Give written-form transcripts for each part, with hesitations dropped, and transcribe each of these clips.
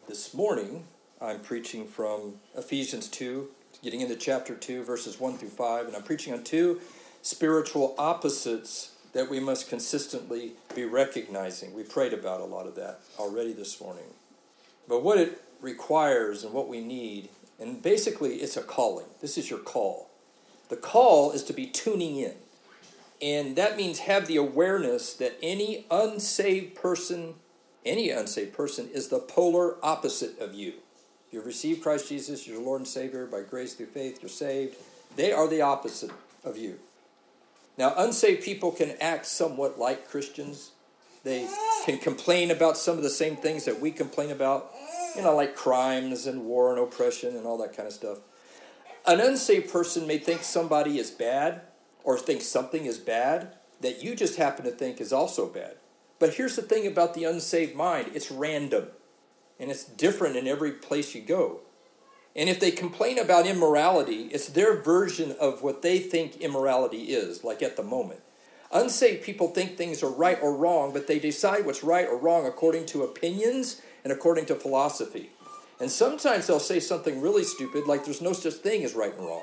This morning, I'm preaching from Ephesians 2, getting into chapter 2, verses 1 through 5, and I'm preaching on two spiritual opposites that we must consistently be recognizing. We prayed about a lot of that already this morning. But what it requires and what we need, and basically it's a calling. This is your call. The call is to be tuning in. And that means have the awareness that any unsaved person is the polar opposite of you. You've received Christ Jesus, your Lord and Savior, by grace through faith, you're saved. They are the opposite of you. Now, unsaved people can act somewhat like Christians. They can complain about some of the same things that we complain about, like crimes and war and oppression and all that kind of stuff. An unsaved person may think somebody is bad or think something is bad that you just happen to think is also bad. But here's the thing about the unsaved mind. It's random. And it's different in every place you go. And if they complain about immorality, it's their version of what they think immorality is, like at the moment. Unsaved people think things are right or wrong, but they decide what's right or wrong according to opinions and according to philosophy. And sometimes they'll say something really stupid, like there's no such thing as right and wrong.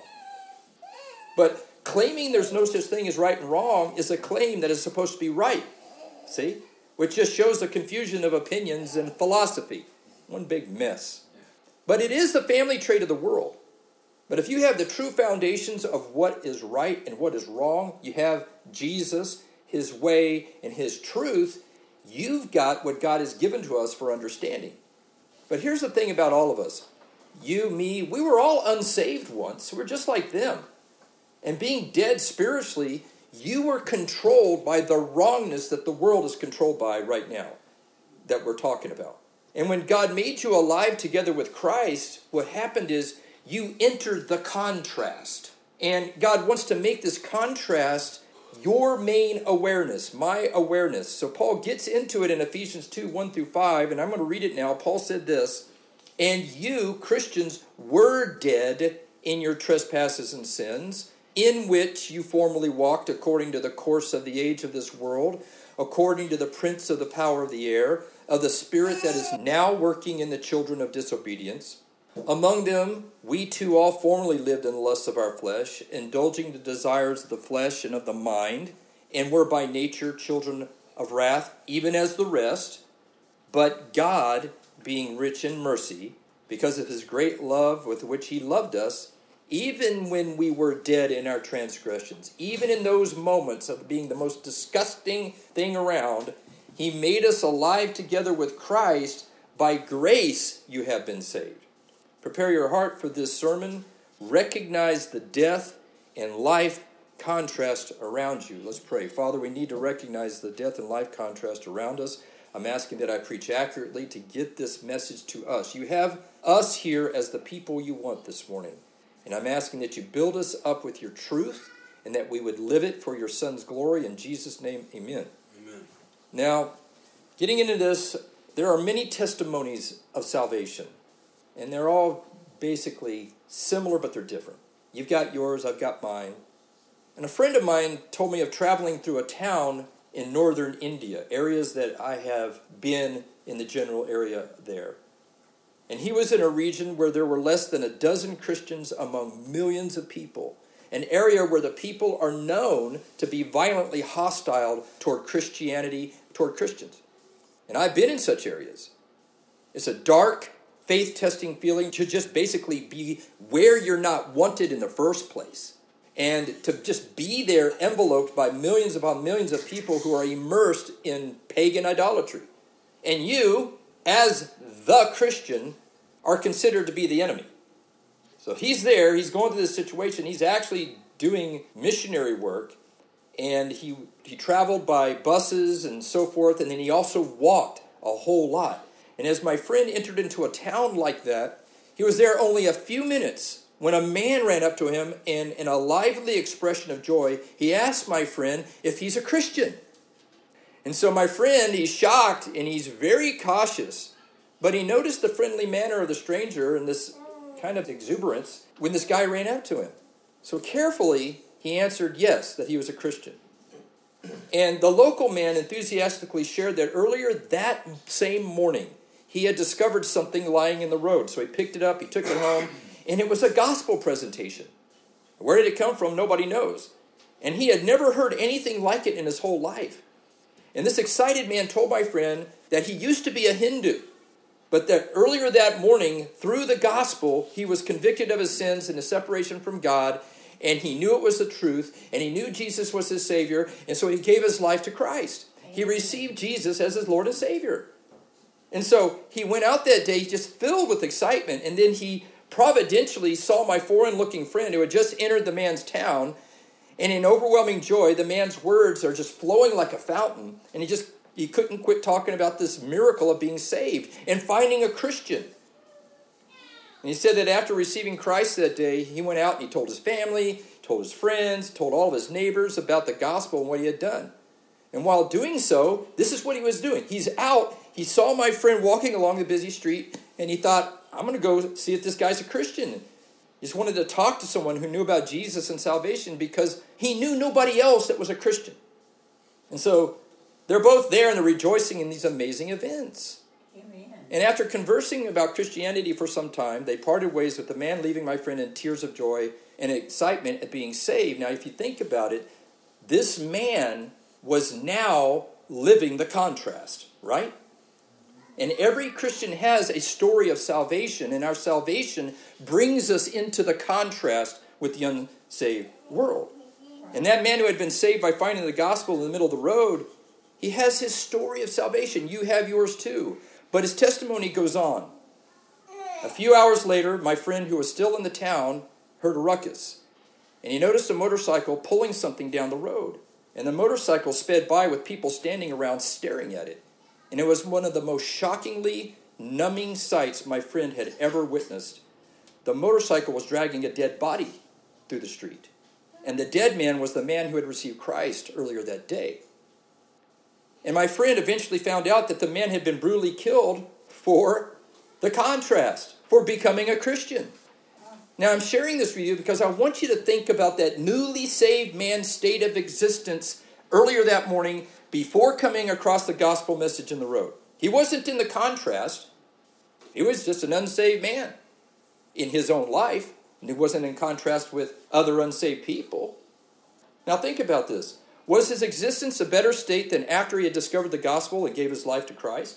But claiming there's no such thing as right and wrong is a claim that is supposed to be right. See? Which just shows the confusion of opinions and philosophy. One big mess. But it is the family trait of the world. But if you have the true foundations of what is right and what is wrong, you have Jesus, His way, and His truth, you've got what God has given to us for understanding. But here's the thing about all of us. You, me, we were all unsaved once. We're just like them. And being dead spiritually, you were controlled by the wrongness that the world is controlled by right now that we're talking about. And when God made you alive together with Christ, what happened is you entered the contrast. And God wants to make this contrast your main awareness, my awareness. So Paul gets into it in Ephesians 2, 1 through 5, and I'm going to read it now. Paul said this, "And you, Christians, were dead in your trespasses and sins, in which you formerly walked according to the course of the age of this world, according to the prince of the power of the air, of the spirit that is now working in the children of disobedience. Among them, we too all formerly lived in the lusts of our flesh, indulging the desires of the flesh and of the mind, and were by nature children of wrath, even as the rest. But God, being rich in mercy, because of His great love with which He loved us, even when we were dead in our transgressions, even in those moments of being the most disgusting thing around, He made us alive together with Christ. By grace you have been saved." Prepare your heart for this sermon. Recognize the death and life contrast around you. Let's pray. Father, we need to recognize the death and life contrast around us. I'm asking that I preach accurately to get this message to us. You have us here as the people you want this morning. And I'm asking that you build us up with your truth and that we would live it for your Son's glory. In Jesus' name, amen. Amen. Now, getting into this, there are many testimonies of salvation. And they're all basically similar, but they're different. You've got yours, I've got mine. And a friend of mine told me of traveling through a town in northern India, areas that I have been in the general area there. And he was in a region where there were less than a dozen Christians among millions of people. An area where the people are known to be violently hostile toward Christianity, toward Christians. And I've been in such areas. It's a dark, faith-testing feeling to just basically be where you're not wanted in the first place. And to just be there enveloped by millions upon millions of people who are immersed in pagan idolatry. And you, as the Christian, are considered to be the enemy. So he's there, he's going through this situation, he's actually doing missionary work, and he traveled by buses and so forth, and then he also walked a whole lot. And as my friend entered into a town like that, he was there only a few minutes when a man ran up to him and in a lively expression of joy, he asked my friend if he's a Christian. And so my friend, he's shocked and he's very cautious, but he noticed the friendly manner of the stranger and this kind of exuberance when this guy ran up to him. So carefully, he answered yes, that he was a Christian. And the local man enthusiastically shared that earlier that same morning, he had discovered something lying in the road. So he picked it up, he took it home, and it was a gospel presentation. Where did it come from? Nobody knows. And he had never heard anything like it in his whole life. And this excited man told my friend that he used to be a Hindu, but that earlier that morning, through the gospel, he was convicted of his sins and his separation from God, and he knew it was the truth, and he knew Jesus was his Savior, and so he gave his life to Christ. He received Jesus as his Lord and Savior. And so he went out that day just filled with excitement, and then he providentially saw my foreign-looking friend who had just entered the man's town, and in overwhelming joy, the man's words are just flowing like a fountain, and he couldn't quit talking about this miracle of being saved and finding a Christian. And he said that after receiving Christ that day, he went out and he told his family, told his friends, told all of his neighbors about the gospel and what he had done. And while doing so, this is what he was doing. He's out, he saw my friend walking along the busy street, and he thought, I'm going to go see if this guy's a Christian. He just wanted to talk to someone who knew about Jesus and salvation because he knew nobody else that was a Christian. And so they're both there and they're rejoicing in these amazing events. Amen. And after conversing about Christianity for some time, they parted ways with the man leaving my friend in tears of joy and excitement at being saved. Now, if you think about it, this man was now living the contrast, right? And every Christian has a story of salvation, and our salvation brings us into the contrast with the unsaved world. And that man who had been saved by finding the gospel in the middle of the road, he has his story of salvation. You have yours too. But his testimony goes on. A few hours later, my friend who was still in the town heard a ruckus. And he noticed a motorcycle pulling something down the road. And the motorcycle sped by with people standing around staring at it. And it was one of the most shockingly numbing sights my friend had ever witnessed. The motorcycle was dragging a dead body through the street. And the dead man was the man who had received Christ earlier that day. And my friend eventually found out that the man had been brutally killed for the contrast, for becoming a Christian. Now I'm sharing this with you because I want you to think about that newly saved man's state of existence earlier that morning before coming across the gospel message in the road. He wasn't in the contrast. He was just an unsaved man in his own life. And he wasn't in contrast with other unsaved people. Now think about this. Was his existence a better state than after he had discovered the gospel and gave his life to Christ?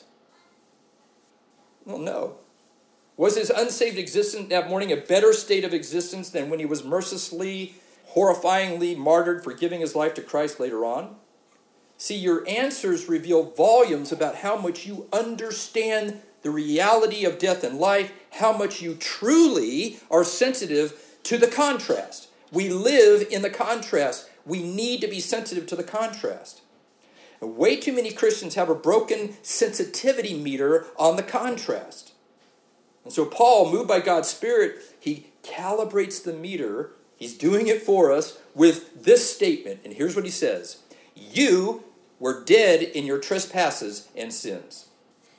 Well, no. Was his unsaved existence that morning a better state of existence than when he was mercilessly, horrifyingly martyred for giving his life to Christ later on? See, your answers reveal volumes about how much you understand the reality of death and life, how much you truly are sensitive to the contrast. We live in the contrast. We need to be sensitive to the contrast. And way too many Christians have a broken sensitivity meter on the contrast. And so Paul, moved by God's Spirit, he calibrates the meter. He's doing it for us with this statement. And here's what he says. You were dead in your trespasses and sins.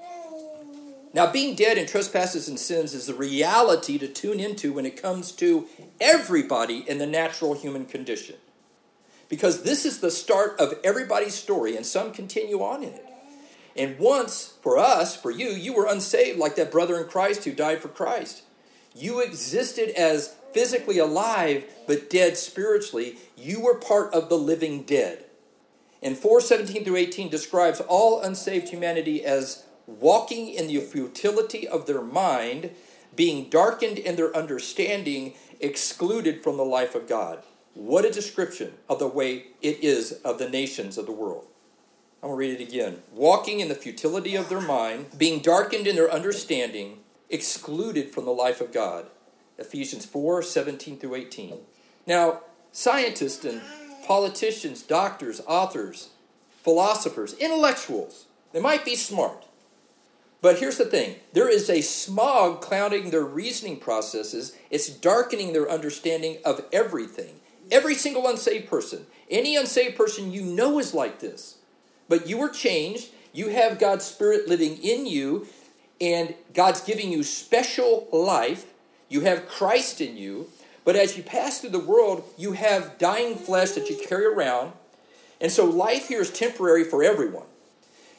Now, being dead in trespasses and sins is the reality to tune into when it comes to everybody in the natural human condition. Because this is the start of everybody's story, and some continue on in it. And once, for us, for you, you were unsaved like that brother in Christ who died for Christ. You existed as physically alive, but dead spiritually. You were part of the living dead. And 4:17 through 18 describes all unsaved humanity as walking in the futility of their mind, being darkened in their understanding, excluded from the life of God. What a description of the way it is of the nations of the world. I'm going to read it again. Walking in the futility of their mind, being darkened in their understanding, excluded from the life of God. Ephesians 4:17 through 18. Now, scientists and politicians, doctors, authors, philosophers, intellectuals, they might be smart. But here's the thing. There is a smog clouding their reasoning processes. It's darkening their understanding of everything. Every single unsaved person, any unsaved person you know is like this. But you were changed. You have God's Spirit living in you, and God's giving you special life. You have Christ in you. But as you pass through the world, you have dying flesh that you carry around. And so life here is temporary for everyone.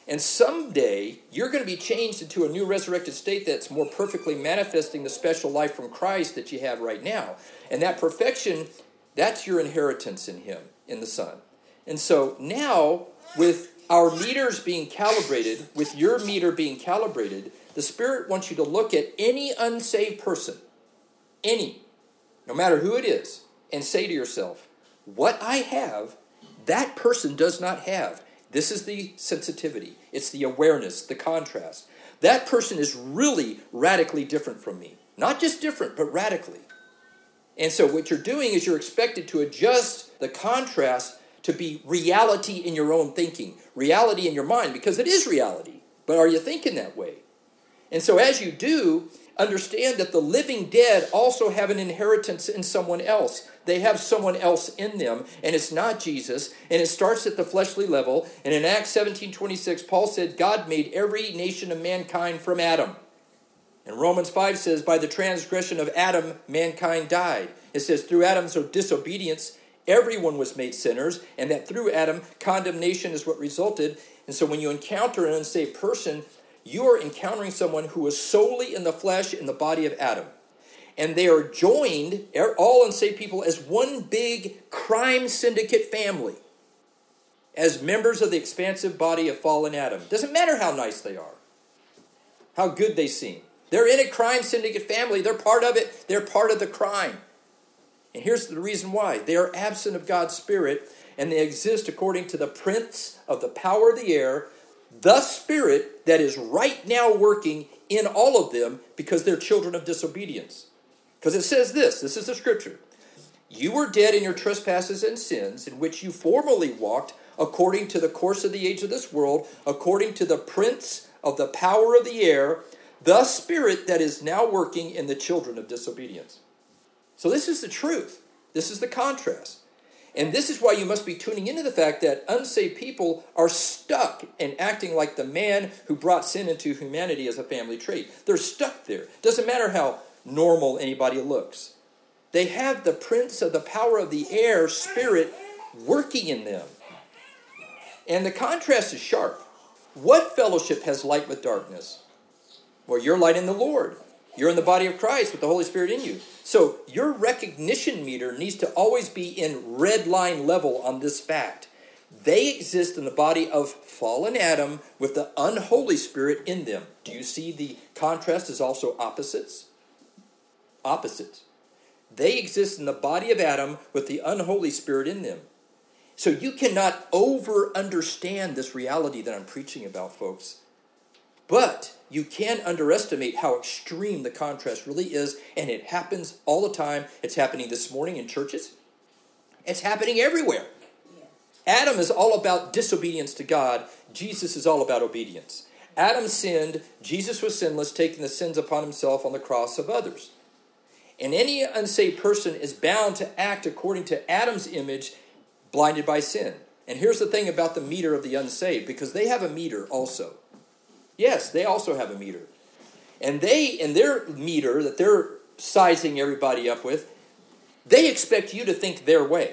And someday, you're going to be changed into a new resurrected state that's more perfectly manifesting the special life from Christ that you have right now. And that perfection, that's your inheritance in him, in the Son. And so now, with our meters being calibrated, with your meter being calibrated, the Spirit wants you to look at any unsaved person, any, no matter who it is, and say to yourself, what I have, that person does not have. This is the sensitivity. It's the awareness, the contrast. That person is really radically different from me. Not just different, but radically. And so what you're doing is you're expected to adjust the contrast to be reality in your own thinking, reality in your mind, because it is reality. But are you thinking that way? And so as you do, understand that the living dead also have an inheritance in someone else. They have someone else in them, and it's not Jesus, and it starts at the fleshly level. And in Acts 17:26, Paul said, God made every nation of mankind from Adam. And Romans 5 says, by the transgression of Adam, mankind died. It says, through Adam's disobedience, everyone was made sinners, and that through Adam, condemnation is what resulted. And so when you encounter an unsaved person, you are encountering someone who is solely in the flesh, in the body of Adam. And they are joined, all unsaved people, as one big crime syndicate family, as members of the expansive body of fallen Adam. Doesn't matter how nice they are, how good they seem. They're in a crime syndicate family. They're part of it. They're part of the crime. And here's the reason why. They are absent of God's Spirit, and they exist according to the prince of the power of the air, the spirit that is right now working in all of them because they're children of disobedience. Because it says this is the scripture. You were dead in your trespasses and sins, in which you formerly walked according to the course of the age of this world, according to the prince of the power of the air, the spirit that is now working in the children of disobedience. So this is the truth. This is the contrast. And this is why you must be tuning into the fact that unsaved people are stuck and acting like the man who brought sin into humanity as a family trait. They're stuck there. Doesn't matter how normal anybody looks. They have the prince of the power of the air spirit working in them. And the contrast is sharp. What fellowship has light with darkness? Well, you're light in the Lord. You're in the body of Christ with the Holy Spirit in you. So your recognition meter needs to always be in red line level on this fact. They exist in the body of fallen Adam with the unholy spirit in them. Do you see the contrast is also opposites? Opposites. They exist in the body of Adam with the unholy spirit in them. So you cannot over-understand this reality that I'm preaching about, folks. But you can underestimate how extreme the contrast really is, and it happens all the time. It's happening this morning in churches. It's happening everywhere. Adam is all about disobedience to God. Jesus is all about obedience. Adam sinned. Jesus was sinless, taking the sins upon himself on the cross of others. And any unsaved person is bound to act according to Adam's image, blinded by sin. And here's the thing about the meter of the unsaved, because they have a meter also. Yes, they also have a meter. And they, in their meter that they're sizing everybody up with, they expect you to think their way.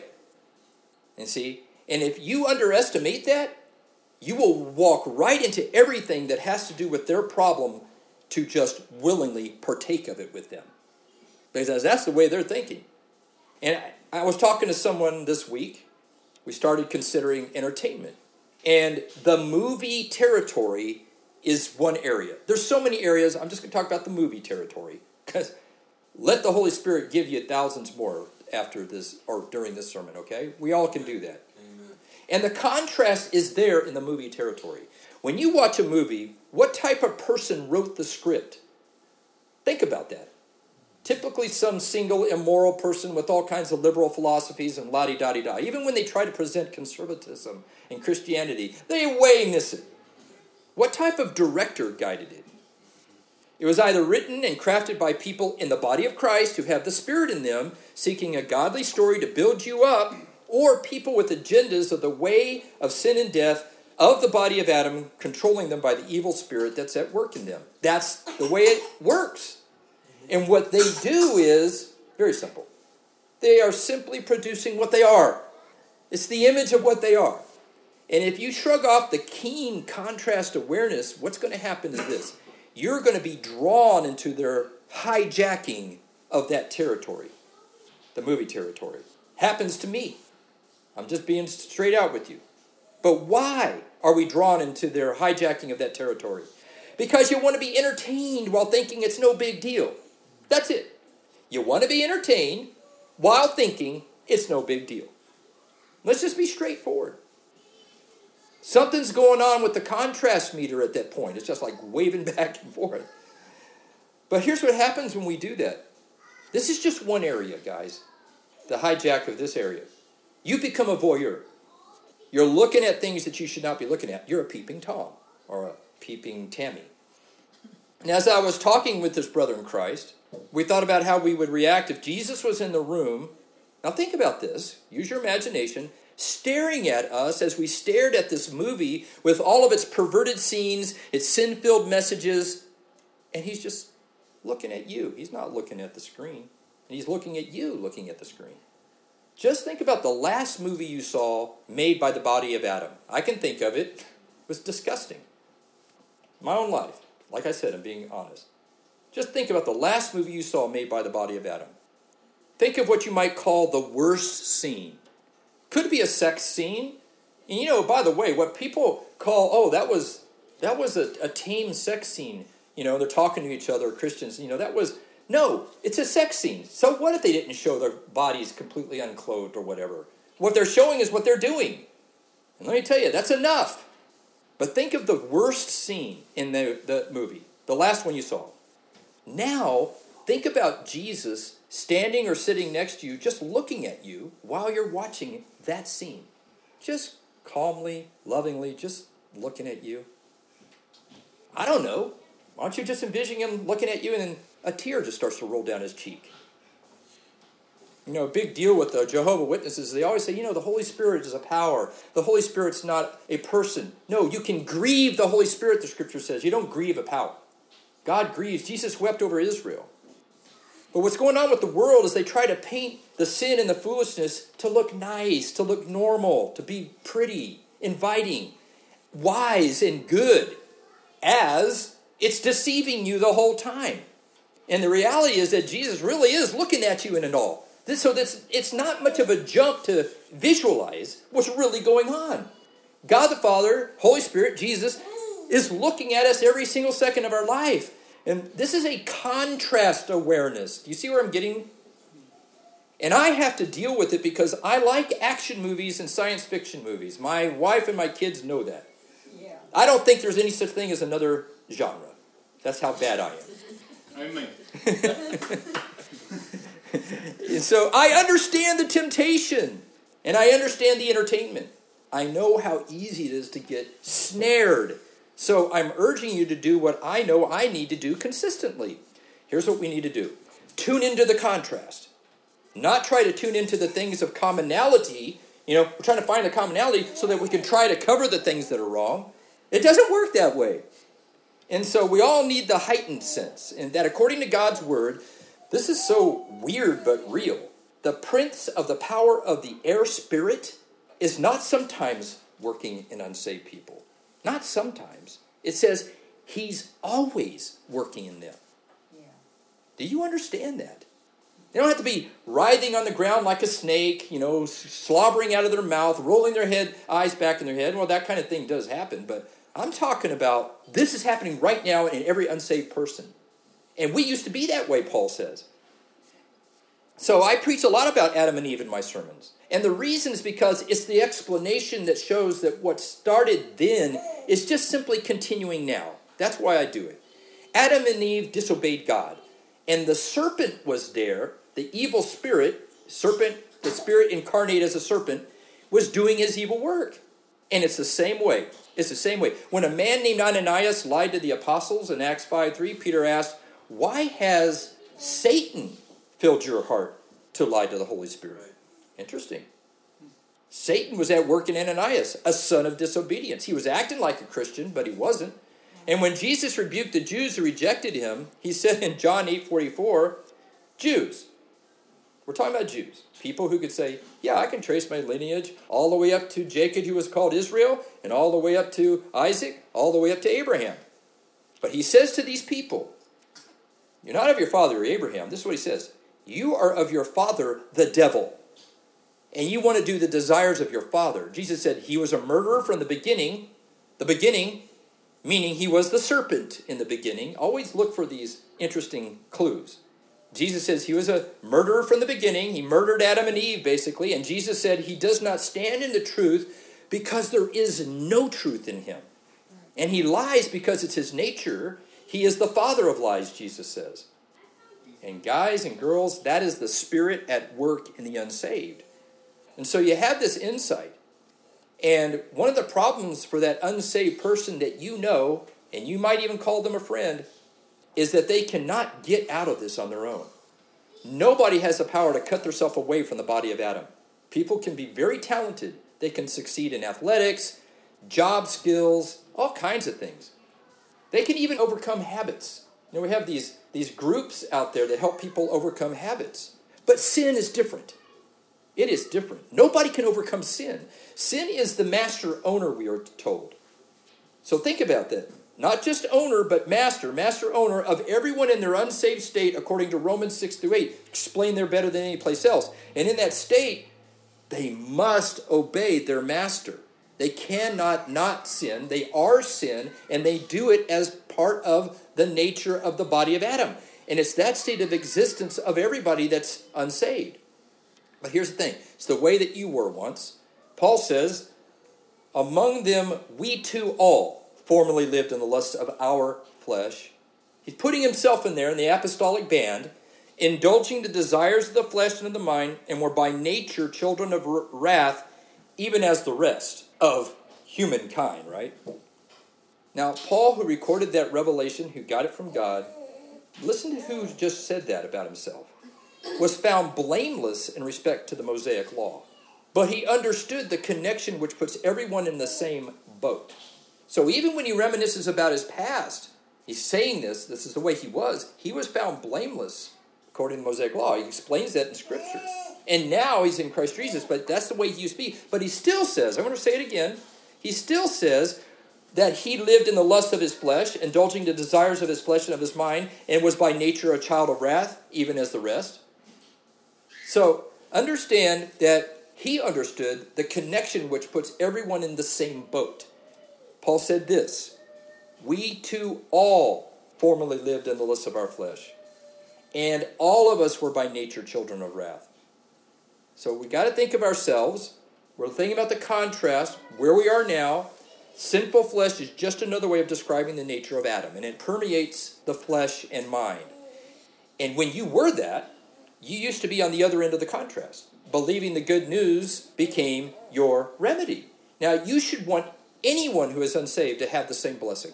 And see, and if you underestimate that, you will walk right into everything that has to do with their problem to just willingly partake of it with them. Because that's the way they're thinking. And I was talking to someone this week. We started considering entertainment. And the movie territory is one area. There's so many areas. I'm just going to talk about the movie territory. Because let the Holy Spirit give you thousands more after this or during this sermon, okay? We all can do that. Amen. And the contrast is there in the movie territory. When you watch a movie, what type of person wrote the script? Think about that. Typically some single immoral person with all kinds of liberal philosophies and la-di-da-di-da. Even when they try to present conservatism and Christianity, they way miss it. What type of director guided it? It was either written and crafted by people in the body of Christ who have the Spirit in them, seeking a godly story to build you up, or people with agendas of the way of sin and death of the body of Adam, controlling them by the evil spirit that's at work in them. That's the way it works. And what they do is very simple. They are simply producing what they are. It's the image of what they are. And if you shrug off the keen contrast awareness, what's going to happen is this. You're going to be drawn into their hijacking of that territory, the movie territory. Happens to me. I'm just being straight out with you. But why are we drawn into their hijacking of that territory? Because you want to be entertained while thinking it's no big deal. That's it. You want to be entertained while thinking it's no big deal. Let's just be straightforward. Something's going on with the contrast meter at that point. It's just like waving back and forth. But here's what happens when we do that. This is just one area, guys. The hijack of this area. You become a voyeur. You're looking at things that you should not be looking at. You're a peeping Tom or a peeping Tammy. And as I was talking with this brother in Christ, we thought about how we would react if Jesus was in the room. Now think about this. Use your imagination. Staring at us as we stared at this movie with all of its perverted scenes, its sin-filled messages, and he's just looking at you. He's not looking at the screen. And he's looking at you looking at the screen. Just think about the last movie you saw made by the body of Adam. I can think of it. It was disgusting. My own life. Like I said, I'm being honest. Just think about the last movie you saw made by the body of Adam. Think of what you might call the worst scene. Could be a sex scene. And by the way, what people call, that was a tame sex scene. They're talking to each other, Christians. No, it's a sex scene. So what if they didn't show their bodies completely unclothed or whatever? What they're showing is what they're doing. And let me tell you, that's enough. But think of the worst scene in the movie, the last one you saw. Now, think about Jesus standing or sitting next to you, just looking at you while you're watching that scene. Just calmly, lovingly, just looking at you. I don't know. Why don't you just envision him looking at you and then a tear just starts to roll down his cheek? A big deal with the Jehovah's Witnesses, they always say, the Holy Spirit is a power. The Holy Spirit's not a person. No, you can grieve the Holy Spirit, the Scripture says. You don't grieve a power. God grieves. Jesus wept over Israel. But what's going on with the world is they try to paint the sin and the foolishness to look nice, to look normal, to be pretty, inviting, wise, and good, as it's deceiving you the whole time. And the reality is that Jesus really is looking at you in it all. It's not much of a jump to visualize what's really going on. God the Father, Holy Spirit, Jesus, is looking at us every single second of our life. And this is a contrast awareness. Do you see where I'm getting? And I have to deal with it because I like action movies and science fiction movies. My wife and my kids know that. Yeah. I don't think there's any such thing as another genre. That's how bad I am. Amen. And so I understand the temptation. And I understand the entertainment. I know how easy it is to get snared. So I'm urging you to do what I know I need to do consistently. Here's what we need to do. Tune into the contrast. Not try to tune into the things of commonality. We're trying to find the commonality so that we can try to cover the things that are wrong. It doesn't work that way. And so we all need the heightened sense. And that according to God's word, this is so weird but real. The prince of the power of the air spirit is not sometimes working in unsaved people. Not sometimes. It says he's always working in them. Yeah. Do you understand that? They don't have to be writhing on the ground like a snake, slobbering out of their mouth, rolling their eyes back in their head. Well, that kind of thing does happen. But I'm talking about this is happening right now in every unsaved person. And we used to be that way, Paul says. So I preach a lot about Adam and Eve in my sermons. And the reason is because it's the explanation that shows that what started then is just simply continuing now. That's why I do it. Adam and Eve disobeyed God. And the serpent was there, the evil spirit, the spirit incarnate as a serpent, was doing his evil work. And it's the same way. It's the same way. When a man named Ananias lied to the apostles in Acts 5:3, Peter asked, why has Satan filled your heart to lie to the Holy Spirit? Interesting. Satan was at work in Ananias, a son of disobedience. He was acting like a Christian, but he wasn't. And when Jesus rebuked the Jews who rejected him, he said in John 8:44, Jews, We're talking about Jews. People who could say, yeah, I can trace my lineage all the way up to Jacob, who was called Israel, and all the way up to Isaac, all the way up to Abraham. But he says to these people, you're not of your father Abraham. This is what he says. You are of your father, the devil. And you want to do the desires of your father. Jesus said he was a murderer from the beginning. The beginning, meaning he was the serpent in the beginning. Always look for these interesting clues. Jesus says he was a murderer from the beginning. He murdered Adam and Eve, basically. And Jesus said he does not stand in the truth because there is no truth in him. And he lies because it's his nature. He is the father of lies, Jesus says. And guys and girls, that is the spirit at work in the unsaved. And so you have this insight. And one of the problems for that unsaved person that you know, and you might even call them a friend, is that they cannot get out of this on their own. Nobody has the power to cut themselves away from the body of Adam. People can be very talented. They can succeed in athletics, job skills, all kinds of things. They can even overcome habits. You know, we have these groups out there that help people overcome habits. But sin is different. It is different. Nobody can overcome sin. Sin is the master owner, we are told. So think about that. Not just owner, but master owner of everyone in their unsaved state, according to Romans 6-8. Explain there better than any place else. And in that state, they must obey their master. They cannot not sin. They are sin, and they do it as part of the nature of the body of Adam. And it's that state of existence of everybody that's unsaved. But here's the thing. It's the way that you were once. Paul says, among them we too all formerly lived in the lusts of our flesh. He's putting himself in there in the apostolic band, indulging the desires of the flesh and of the mind, and were by nature children of wrath, even as the rest of humankind, right? Now, Paul, who recorded that revelation, who got it from God, listen to who just said that about himself, was found blameless in respect to the Mosaic law. But he understood the connection which puts everyone in the same boat. So even when he reminisces about his past, he's saying this is the way he was found blameless according to the Mosaic law. He explains that in Scripture. And now he's in Christ Jesus, but that's the way he used to be. But he still says, I'm going to say it again, he still says that he lived in the lust of his flesh, indulging the desires of his flesh and of his mind, and was by nature a child of wrath, even as the rest. So understand that he understood the connection which puts everyone in the same boat. Paul said this, we too all formerly lived in the lusts of our flesh, and all of us were by nature children of wrath. So we got to think of ourselves. We're thinking about the contrast, where we are now. Sinful flesh is just another way of describing the nature of Adam, and it permeates the flesh and mind. And when you were that, you used to be on the other end of the contrast. Believing the good news became your remedy. Now, you should want anyone who is unsaved to have the same blessing.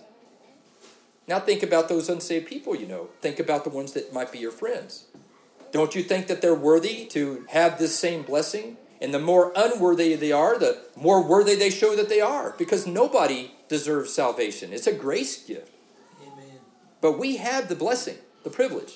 Now think about those unsaved people you know. Think about the ones that might be your friends. Don't you think that they're worthy to have this same blessing? And the more unworthy they are, the more worthy they show that they are. Because nobody deserves salvation. It's a grace gift. Amen. But we have the blessing, the privilege.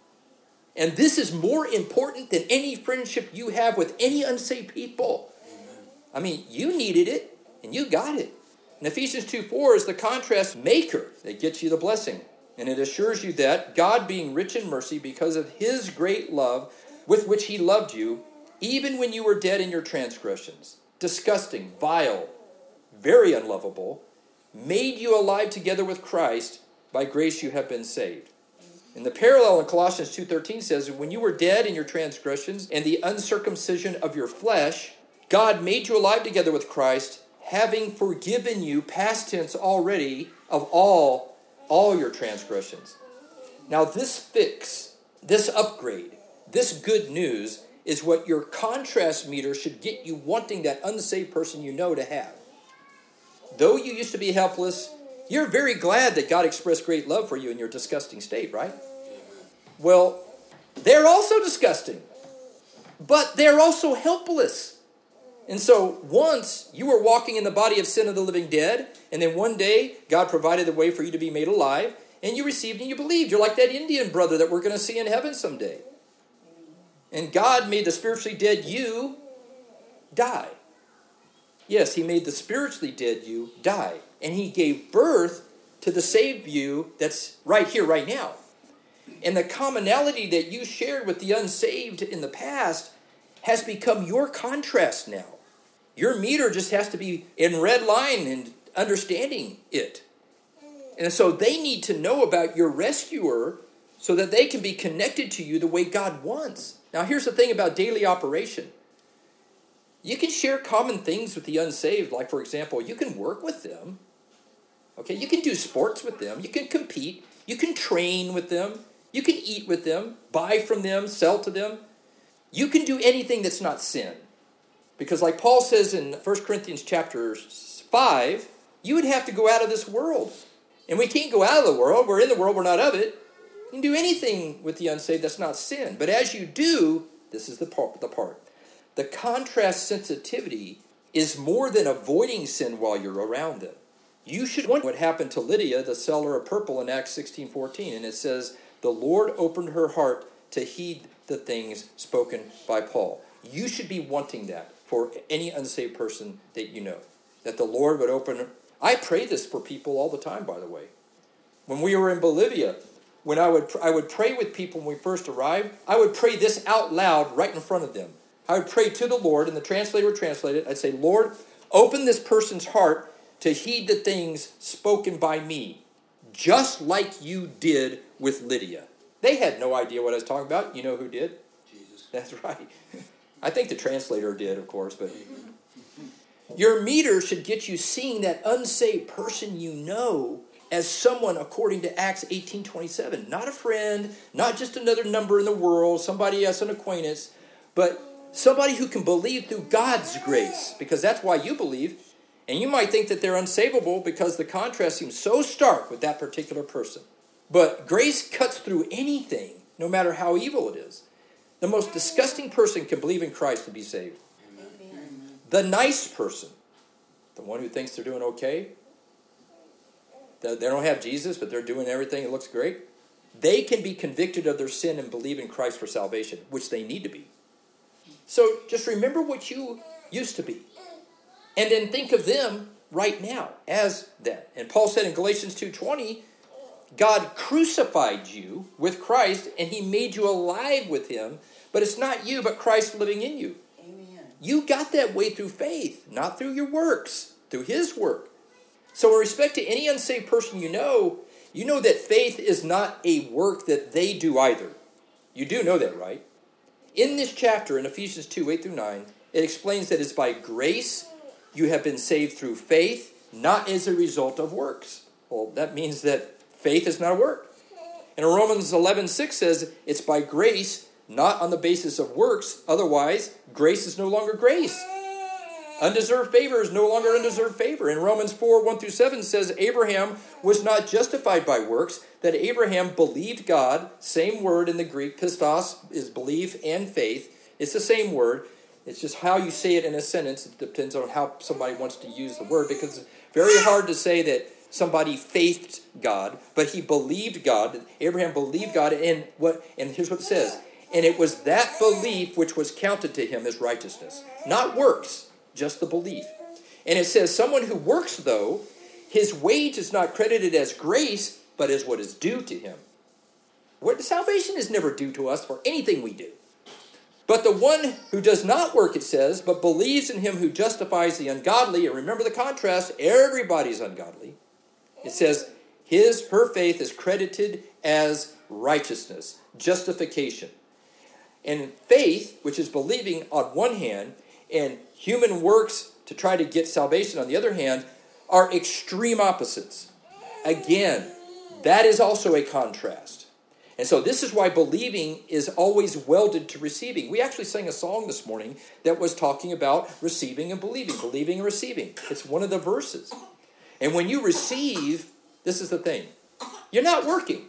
And this is more important than any friendship you have with any unsaved people. Amen. I mean, you needed it, and you got it. And Ephesians 2:4 is the contrast maker that gets you the blessing. And it assures you that God, being rich in mercy because of his great love with which he loved you, even when you were dead in your transgressions, disgusting, vile, very unlovable, made you alive together with Christ. By grace you have been saved. And the parallel in Colossians 2:13 says, when you were dead in your transgressions and the uncircumcision of your flesh, God made you alive together with Christ, having forgiven you, past tense already, of all your transgressions. Now this fix, this upgrade, this good news is what your contrast meter should get you wanting that unsaved person you know to have. Though you used to be helpless, you're very glad that God expressed great love for you in your disgusting state, right? Well, they're also disgusting, but they're also helpless. And so once you were walking in the body of sin of the living dead, and then one day God provided a way for you to be made alive, and you received and you believed. You're like that Indian brother that we're going to see in heaven someday. And God made the spiritually dead you die. Yes, he made the spiritually dead you die. And he gave birth to the saved you that's right here, right now. And the commonality that you shared with the unsaved in the past has become your contrast now. Your meter just has to be in red line and understanding it. And so they need to know about your rescuer so that they can be connected to you the way God wants. Now here's the thing about daily operation. You can share common things with the unsaved, like for example, you can work with them. Okay, you can do sports with them. You can compete. You can train with them. You can eat with them, buy from them, sell to them. You can do anything that's not sin. Because like Paul says in 1 Corinthians chapter 5, you would have to go out of this world. And we can't go out of the world. We're in the world. We're not of it. You can do anything with the unsaved that's not sin. But as you do, this is the part. The contrast sensitivity is more than avoiding sin while you're around them. You should wonder what happened to Lydia, the seller of purple, in Acts 16:14. And it says, the Lord opened her heart to heed the things spoken by Paul. You should be wanting that for any unsaved person that you know. That the Lord would open. I pray this for people all the time, by the way. When we were in Bolivia, when I would pray with people when we first arrived, I would pray this out loud right in front of them. I would pray to the Lord, and the translator would translate it. I'd say, Lord, open this person's heart to heed the things spoken by me, just like you did with Lydia. They had no idea what I was talking about. You know who did? Jesus. That's right. I think the translator did, of course, but your meter should get you seeing that unsaved person you know as someone according to Acts 18:27. Not a friend, not just another number in the world, somebody as an acquaintance, but somebody who can believe through God's grace, because that's why you believe. And you might think that they're unsavable because the contrast seems so stark with that particular person. But grace cuts through anything, no matter how evil it is. The most disgusting person can believe in Christ to be saved. Amen. The nice person, the one who thinks they're doing okay, they don't have Jesus, but they're doing everything, it looks great, they can be convicted of their sin and believe in Christ for salvation, which they need to be. So just remember what you used to be. And then think of them right now as that. And Paul said in Galatians 2:20, God crucified you with Christ, and he made you alive with him. But it's not you, but Christ living in you. Amen. You got that way through faith, not through your works, through his work. So with respect to any unsaved person you know that faith is not a work that they do either. You do know that, right? In this chapter, in Ephesians 2:8-9, it explains that it's by grace you have been saved through faith, not as a result of works. Well, that means that faith is not a work. And Romans 11:6 says it's by grace, not on the basis of works. Otherwise, grace is no longer grace. Undeserved favor is no longer undeserved favor. And Romans 4:1-7 says Abraham was not justified by works, that Abraham believed God. Same word in the Greek. Pistos is belief and faith. It's the same word. It's just how you say it in a sentence. It depends on how somebody wants to use the word, because it's very hard to say that somebody faithed God, but he believed God. Abraham believed God, and here's what it says. And it was that belief which was counted to him as righteousness. Not works, just the belief. And it says, someone who works, though, his wage is not credited as grace, but as what is due to him. Salvation is never due to us for anything we do. But the one who does not work, it says, but believes in him who justifies the ungodly, and remember the contrast, everybody's ungodly. It says, her faith is credited as righteousness, justification. And faith, which is believing on one hand, and human works to try to get salvation on the other hand, are extreme opposites. Again, that is also a contrast. And so this is why believing is always welded to receiving. We actually sang a song this morning that was talking about receiving and believing and receiving. It's one of the verses. And when you receive, this is the thing. You're not working.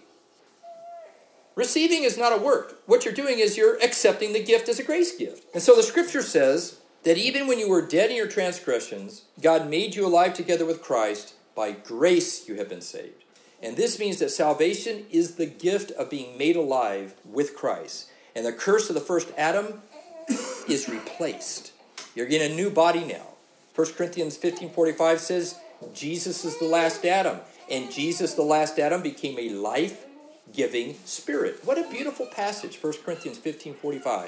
Receiving is not a work. What you're doing is you're accepting the gift as a grace gift. And so the scripture says that even when you were dead in your transgressions, God made you alive together with Christ. By grace you have been saved. And this means that salvation is the gift of being made alive with Christ. And the curse of the first Adam is replaced. You're getting a new body now. 1 Corinthians 15:45 says, Jesus is the last Adam. And Jesus, the last Adam, became a life-giving spirit. What a beautiful passage, 1 Corinthians 15:45.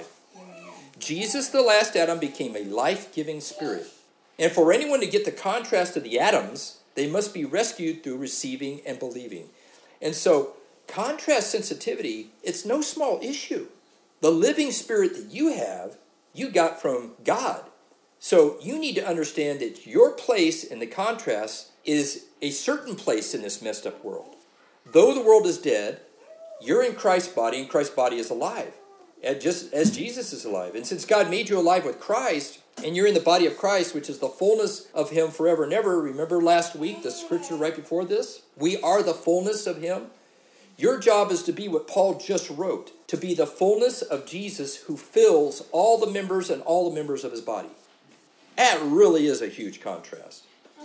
Jesus, the last Adam, became a life-giving spirit. And for anyone to get the contrast of the atoms, they must be rescued through receiving and believing. And so, contrast sensitivity, it's no small issue. The living spirit that you have, you got from God. So you need to understand that your place in the contrast is a certain place in this messed up world. Though the world is dead, you're in Christ's body, and Christ's body is alive, just as Jesus is alive. And since God made you alive with Christ, and you're in the body of Christ, which is the fullness of him forever and ever. Remember last week, the scripture right before this? We are the fullness of him. Your job is to be what Paul just wrote, to be the fullness of Jesus who fills all the members and all the members of his body. That really is a huge contrast.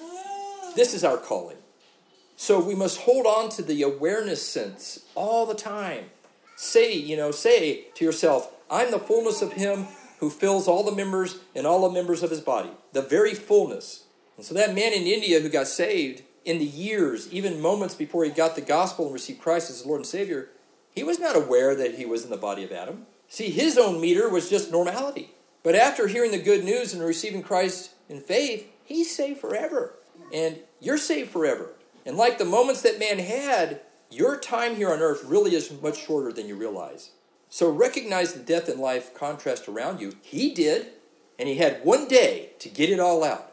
This is our calling. So we must hold on to the awareness sense all the time. Say to yourself, I'm the fullness of him who fills all the members and all the members of his body. The very fullness. And so that man in India who got saved in the years, even moments before he got the gospel and received Christ as his Lord and Savior, he was not aware that he was in the body of Adam. See, his own meter was just normality. But after hearing the good news and receiving Christ in faith, he's saved forever. And you're saved forever. And like the moments that man had, your time here on earth really is much shorter than you realize. So recognize the death and life contrast around you. He did, and he had one day to get it all out.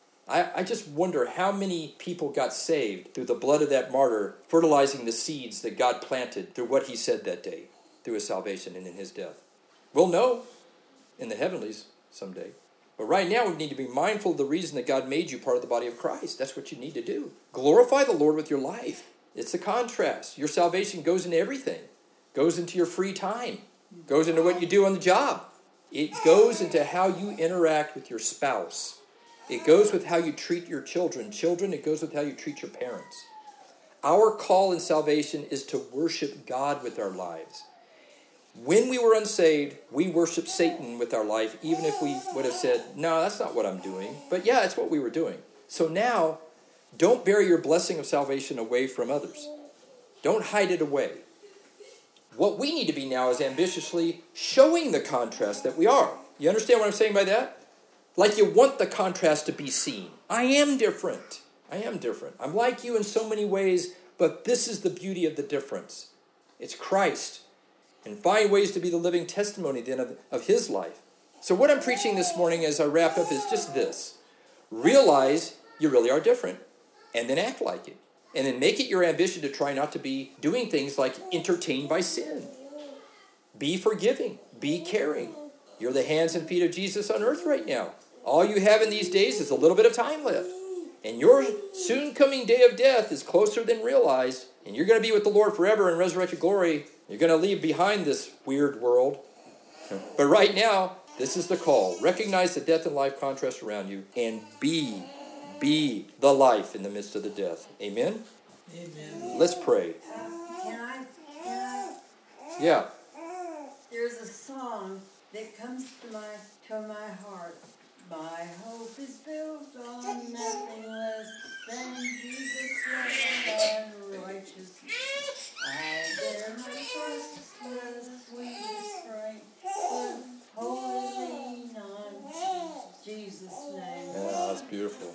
I just wonder how many people got saved through the blood of that martyr, fertilizing the seeds that God planted through what he said that day, through his salvation and in his death. We'll know in the heavenlies someday. But right now we need to be mindful of the reason that God made you part of the body of Christ. That's what you need to do. Glorify the Lord with your life. It's the contrast. Your salvation goes into everything. Goes into your free time. Goes into what you do on the job. It goes into how you interact with your spouse. It goes with how you treat your children. Children, it goes with how you treat your parents. Our call in salvation is to worship God with our lives. When we were unsaved, we worshiped Satan with our life, even if we would have said, no, that's not what I'm doing. But yeah, it's what we were doing. So now, don't bury your blessing of salvation away from others. Don't hide it away. What we need to be now is ambitiously showing the contrast that we are. You understand what I'm saying by that? Like you want the contrast to be seen. I am different. I am different. I'm like you in so many ways, but this is the beauty of the difference. It's Christ. And find ways to be the living testimony then of his life. So what I'm preaching this morning as I wrap up is just this. Realize you really are different, and then act like it. And then make it your ambition to try not to be doing things like entertained by sin. Be forgiving. Be caring. You're the hands and feet of Jesus on earth right now. All you have in these days is a little bit of time left. And your soon coming day of death is closer than realized. And you're going to be with the Lord forever in resurrected glory. You're going to leave behind this weird world. But right now, this is the call. Recognize the death and life contrast around you. And be the life in the midst of the death. Amen? Amen. Let's pray. Can I? Yeah. There's a song that comes to my heart. My hope is built on nothing less than Jesus' love and righteousness. I bear my trust the sweetest strength, but wholly lean on Jesus' name. Yeah, that's beautiful.